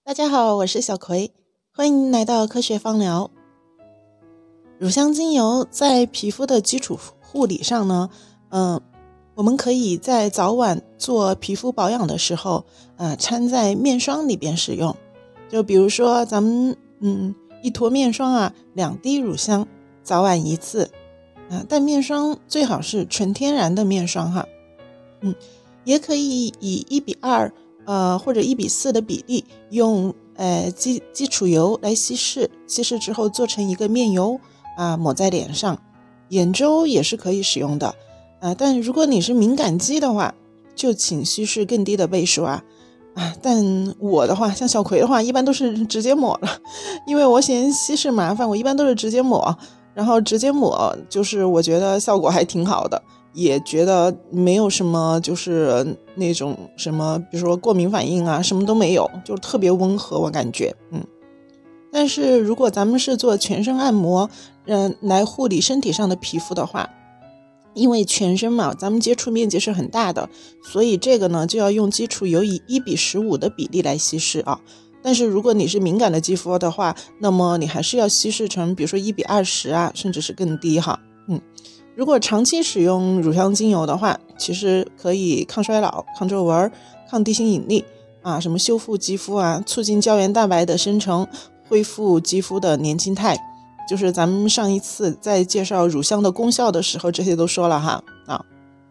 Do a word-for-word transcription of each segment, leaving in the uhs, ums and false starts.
大家好，我是小葵，欢迎来到科学芳疗。乳香精油在皮肤的基础护理上呢，嗯、呃，我们可以在早晚做皮肤保养的时候，呃，掺在面霜里边使用。就比如说咱们，嗯，一坨面霜啊，两滴乳香，早晚一次。啊、呃，但面霜最好是纯天然的面霜哈，嗯，也可以以一比二。呃，或者一比四的比例，用呃基基础油来稀释，稀释之后做成一个面油啊，抹在脸上。眼周也是可以使用的啊，但如果你是敏感肌的话，就请稀释更低的倍数啊啊！但我的话，像小葵的话，一般都是直接抹了，因为我嫌稀释麻烦，我一般都是直接抹，然后直接抹，就是我觉得效果还挺好的。也觉得没有什么就是那种什么比如说过敏反应啊，什么都没有，就特别温和，我感觉嗯。但是如果咱们是做全身按摩嗯，来护理身体上的皮肤的话，因为全身嘛，咱们接触面积是很大的，所以这个呢就要用基础油以一比十五的比例来稀释啊。但是如果你是敏感的肌肤的话，那么你还是要稀释成比如说一比二十啊，甚至是更低哈。嗯，如果长期使用乳香精油的话，其实可以抗衰老、抗皱纹、抗地心引力啊，什么修复肌肤啊，促进胶原蛋白的生成，恢复肌肤的年轻态。就是咱们上一次在介绍乳香的功效的时候，这些都说了哈啊。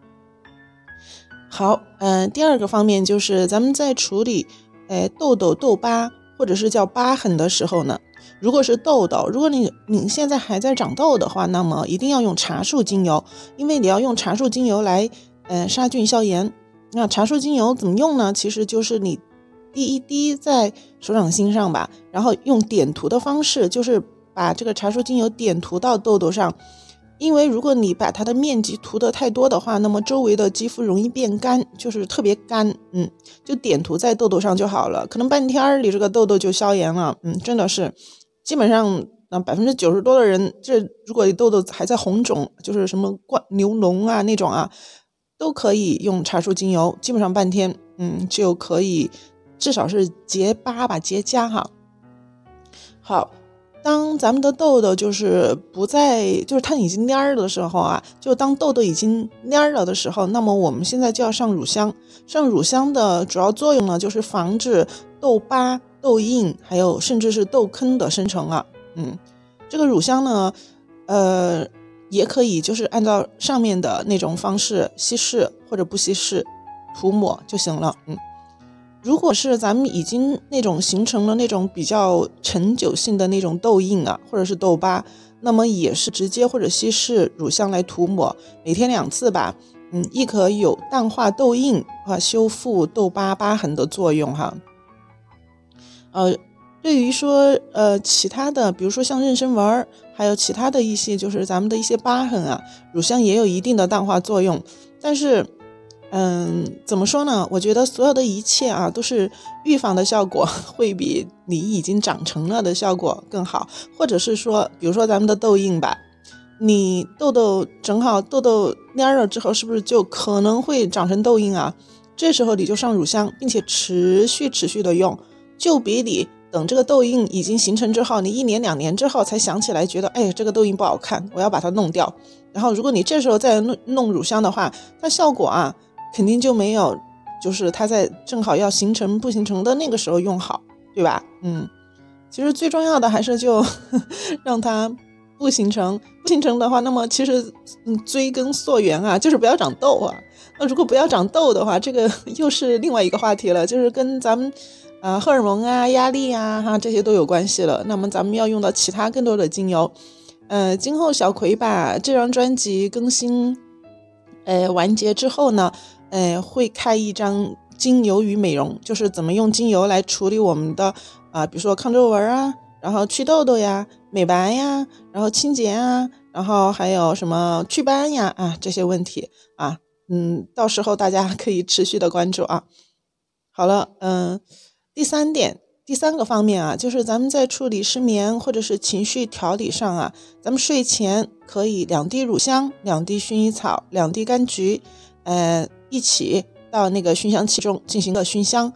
好，嗯、呃，第二个方面就是咱们在处理，哎，痘痘、痘疤或者是叫疤痕的时候呢。如果是痘痘，如果你你现在还在长痘的话，那么一定要用茶树精油，因为你要用茶树精油来呃杀菌消炎。那茶树精油怎么用呢？其实就是你滴一滴在手掌心上吧，然后用点涂的方式，就是把这个茶树精油点涂到痘痘上。因为如果你把它的面积涂得太多的话，那么周围的肌肤容易变干，就是特别干，嗯，就点涂在痘痘上就好了，可能半天你这个痘痘就消炎了，嗯，真的是。基本上那百分之九十多的人，这如果痘痘还在红肿，就是什么冠牛脓啊那种啊，都可以用茶树精油，基本上半天，嗯，就可以至少是结疤吧，结痂哈。好，当咱们的痘痘就是不再，就是它已经蔫的时候啊，就当痘痘已经蔫了的时候，那么我们现在就要上乳香。上乳香的主要作用呢，就是防治痘疤、痘印，还有甚至是痘坑的生成啊。嗯，这个乳香呢，呃，也可以就是按照上面的那种方式稀释或者不稀释，涂抹就行了。嗯。如果是咱们已经那种形成了那种比较陈久性的那种痘印啊，或者是痘疤，那么也是直接或者稀释乳香来涂抹，每天两次吧，嗯，亦可有淡化痘印啊、修复痘疤疤痕的作用哈。呃，对于说呃其他的，比如说像妊娠纹，还有其他的一些就是咱们的一些疤痕啊，乳香也有一定的淡化作用，但是。嗯，怎么说呢？我觉得所有的一切啊，都是预防的效果会比你已经长成了的效果更好，或者是说，比如说咱们的痘印吧，你痘痘正好痘痘蔫了之后，是不是就可能会长成痘印啊？这时候你就上乳香，并且持续持续的用，就比你等这个痘印已经形成之后，你一年两年之后才想起来觉得，哎，这个痘印不好看，我要把它弄掉。然后如果你这时候再弄弄乳香的话，它效果啊。肯定就没有就是它在正好要形成不形成的那个时候用好，对吧？嗯，其实最重要的还是就让它不形成，不形成的话，那么其实嗯追根溯源啊，就是不要长痘啊。那如果不要长痘的话，这个又是另外一个话题了，就是跟咱们啊、呃、荷尔蒙啊、压力啊哈这些都有关系了。那么咱们要用到其他更多的精油。呃，今后小葵把这张专辑更新呃完结之后呢，呃，会开一张精油与美容，就是怎么用精油来处理我们的啊、呃，比如说抗皱纹啊，然后祛痘痘呀、美白呀，然后清洁啊，然后还有什么祛斑呀啊这些问题啊，嗯，到时候大家可以持续的关注啊。好了，嗯，第三点，第三个方面啊，就是咱们在处理失眠或者是情绪调理上啊，咱们睡前可以两滴乳香、两滴薰衣草、两滴柑橘，呃。一起到那个熏香器中进行个熏香，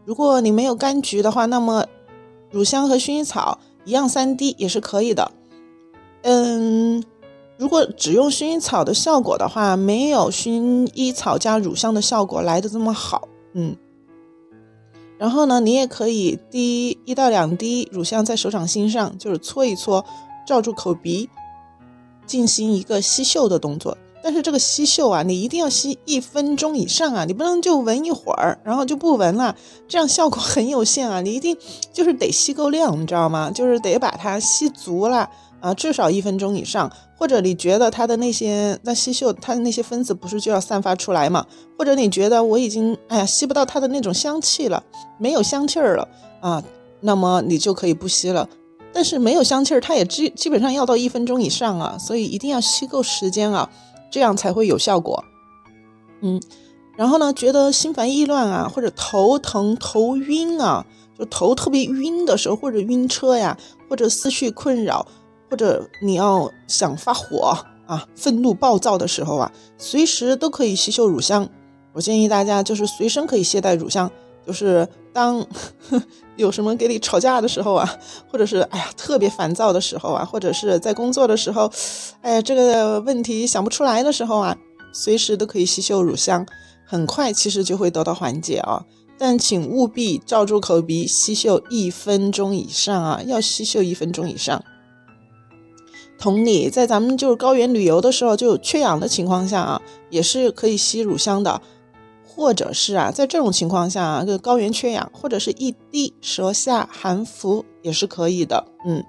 如果你没有柑橘的话，那么乳香和薰衣草一样三滴也是可以的。嗯，如果只用薰衣草的效果的话，没有薰衣草加乳香的效果来得这么好。嗯，然后呢，你也可以滴一到两滴乳香在手掌心上，就是搓一搓，罩住口鼻，进行一个吸嗅的动作。但是这个吸嗅啊，你一定要吸一分钟以上啊，你不能就闻一会儿，然后就不闻了，这样效果很有限啊。你一定就是得吸够量，你知道吗？就是得把它吸足了啊，至少一分钟以上。或者你觉得它的那些那吸嗅它的那些分子不是就要散发出来吗？或者你觉得我已经哎呀吸不到它的那种香气了，没有香气儿了啊，那么你就可以不吸了。但是没有香气儿，它也基基本上要到一分钟以上啊，所以一定要吸够时间啊，这样才会有效果。嗯，然后呢，觉得心烦意乱啊，或者头疼头晕啊，就头特别晕的时候，或者晕车呀，或者思绪困扰，或者你要想发火啊，愤怒暴躁的时候啊，随时都可以吸嗅乳香。我建议大家就是随身可以携带乳香，就是当有什么给你吵架的时候啊，或者是哎呀特别烦躁的时候啊，或者是在工作的时候，哎呀这个问题想不出来的时候啊，随时都可以吸嗅乳香，很快其实就会得到缓解啊。但请务必罩住口鼻吸嗅一分钟以上啊，要吸嗅一分钟以上。同理，在咱们就是高原旅游的时候，就有缺氧的情况下啊，也是可以吸乳香的。或者是啊，在这种情况下啊，个高原缺氧，或者是一滴舌下含服也是可以的。嗯，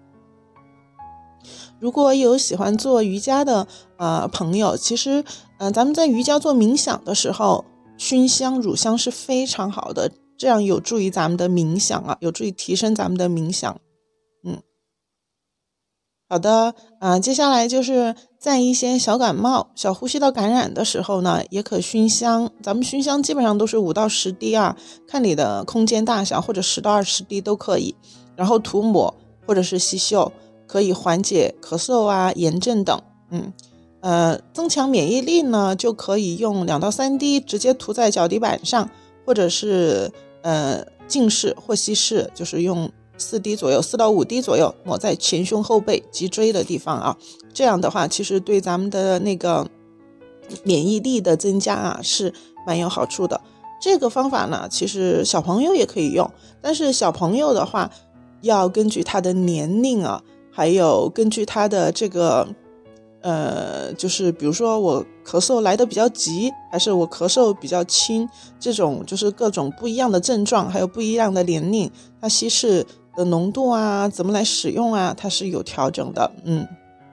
如果有喜欢做瑜伽的呃朋友，其实呃咱们在瑜伽做冥想的时候，熏香乳香是非常好的，这样有助于咱们的冥想啊，有助于提升咱们的冥想。嗯。好的，啊、呃，接下来就是在一些小感冒、小呼吸道感染的时候呢，也可熏香。咱们熏香基本上都是五到十滴啊，看你的空间大小，或者十到二十滴都可以。然后涂抹或者是吸嗅，可以缓解咳嗽啊、炎症等。嗯，呃，增强免疫力呢，就可以用两到三滴直接涂在脚底板上，或者是呃浸式或稀释，就是用四滴左右，四到五滴左右抹在前胸后背脊椎的地方啊，这样的话其实对咱们的那个免疫力的增加啊是蛮有好处的。这个方法呢，其实小朋友也可以用，但是小朋友的话要根据他的年龄啊，还有根据他的这个呃，就是比如说我咳嗽来得比较急，还是我咳嗽比较轻，这种就是各种不一样的症状，还有不一样的年龄，它稀释的浓度啊，怎么来使用啊，它是有调整的。嗯，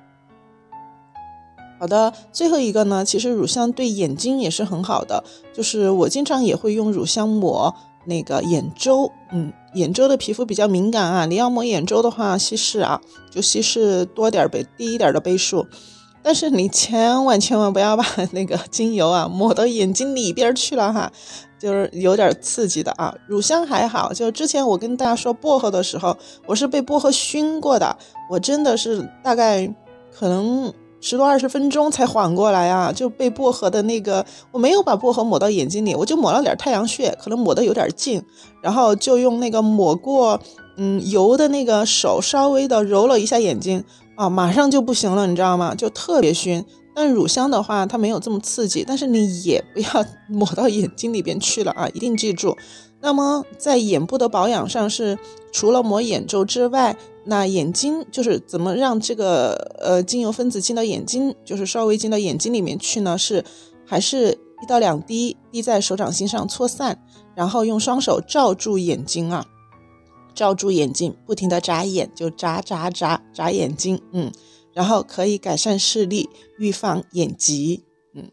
好的，最后一个呢，其实乳香对眼睛也是很好的，就是我经常也会用乳香抹那个眼周。嗯，眼周的皮肤比较敏感啊，你要抹眼周的话，稀释啊，就稀释多点杯，低一点的杯数。但是你千万千万不要把那个精油啊抹到眼睛里边去了哈，就是有点刺激的啊。乳香还好，就之前我跟大家说薄荷的时候，我是被薄荷熏过的，我真的是大概可能十多二十分钟才缓过来啊，就被薄荷的那个，我没有把薄荷抹到眼睛里，我就抹了点太阳穴，可能抹的有点近，然后就用那个抹过嗯油的那个手稍微的揉了一下眼睛啊，马上就不行了，你知道吗？就特别熏。但乳香的话，它没有这么刺激，但是你也不要抹到眼睛里边去了啊，一定记住。那么在眼部的保养上是，除了抹眼周之外，那眼睛就是怎么让这个呃精油分子进到眼睛，就是稍微进到眼睛里面去呢？是还是一到两滴滴在手掌心上搓散，然后用双手罩住眼睛啊。罩住眼睛，不停地眨眼，就眨眨眨眨眼睛，嗯，然后可以改善视力，预防眼疾，嗯。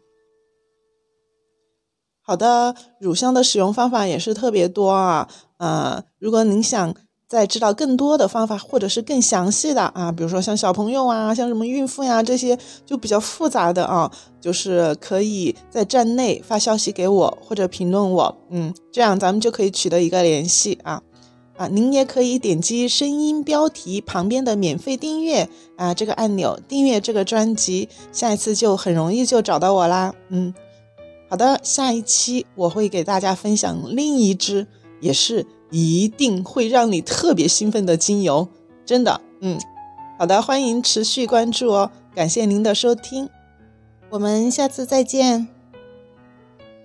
好的，乳香的使用方法也是特别多啊，呃，如果您想再知道更多的方法，或者是更详细的啊，比如说像小朋友啊，像什么孕妇呀这些就比较复杂的啊，就是可以在站内发消息给我或者评论我，嗯，这样咱们就可以取得一个联系啊。啊，您也可以点击声音标题旁边的免费订阅啊这个按钮，订阅这个专辑，下一次就很容易就找到我啦。嗯，好的，下一期我会给大家分享另一支也是一定会让你特别兴奋的精油，真的。嗯，好的，欢迎持续关注哦，感谢您的收听，我们下次再见。